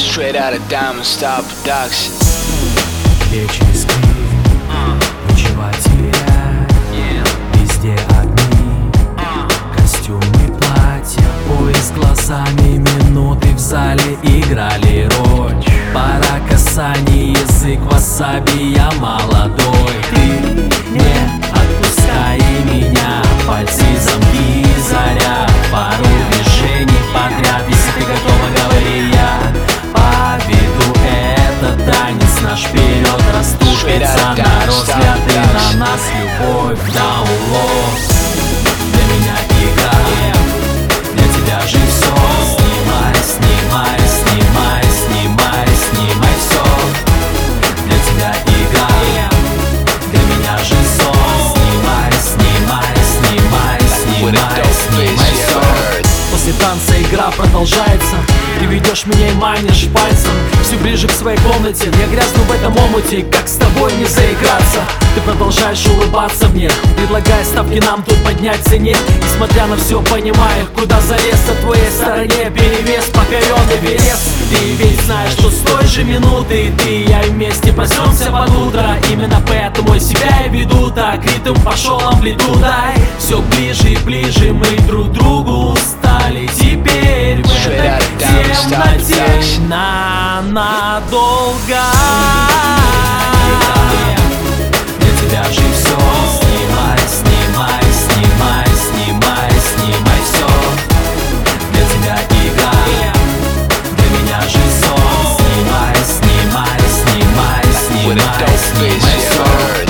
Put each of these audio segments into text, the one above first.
Straight out of Diamond Star Production. Плечи скрипят, нечего терять, везде огни, костюмы, платья, поиск глазами, минуты в зале играли роль. Пара касаний, язык васаби, я молодой. Ты не отпускай меня, пальцы, замки, заря, пару движений подряд. Если ты готова, говори, я поведу этот танец наш вперед, расступится народ, взгляды на нас, любовь да улов. Для меня игра, для тебя же все. Снимай, снимай, снимай, снимай, снимай все. Для тебя игра, для меня же сон. Снимай, снимай, снимай, снимай, снимай все. После танца игра продолжается. Ты ведешь меня и манишь пальцем все ближе к своей комнате. Я грязну в этом омуте, как с тобой не заиграться. Ты продолжаешь улыбаться мне, предлагая ставки нам тут поднять в цене. Несмотря на все, понимаю, куда залез. На твоей стороне перевес, покоренный Эверест. Ты ведь знаешь, что с той же минуты ты и я вместе проснемся под утро. Именно поэтому я себя и веду так. Ритм пошел амплитудой. Все ближе и ближе мы друг другу стали. Теперь в этой темноте надолго. Для тебя же все. Снимай, снимай, снимай, снимай, снимай все. Для тебя игра, для меня же сон. Снимай, снимай, снимай, снимай, снимай все.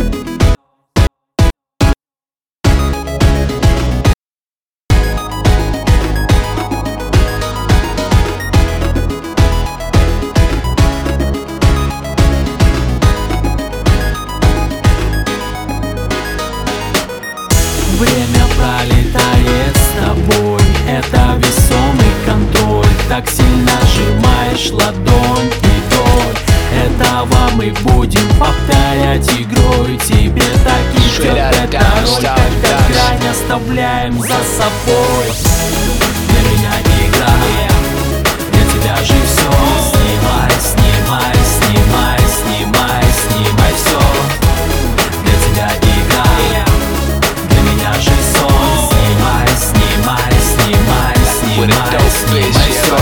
Время пролетает с тобой, это весомый контроль. Так сильно сжимаешь ладонь и вдоль этого мы будем повторять игрой. Тебе так идет эта роль, когда грань оставляем за собой. Для меня игра, для тебя же все. Снимай, снимай, снимай, снимай, снимай все. Для тебя игра, для меня же сон. Снимай, снимай, снимай, снимай, снимай все.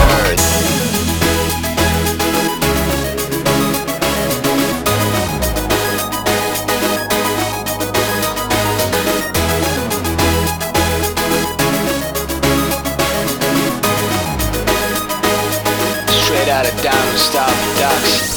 Straight out of Diamond Star Production.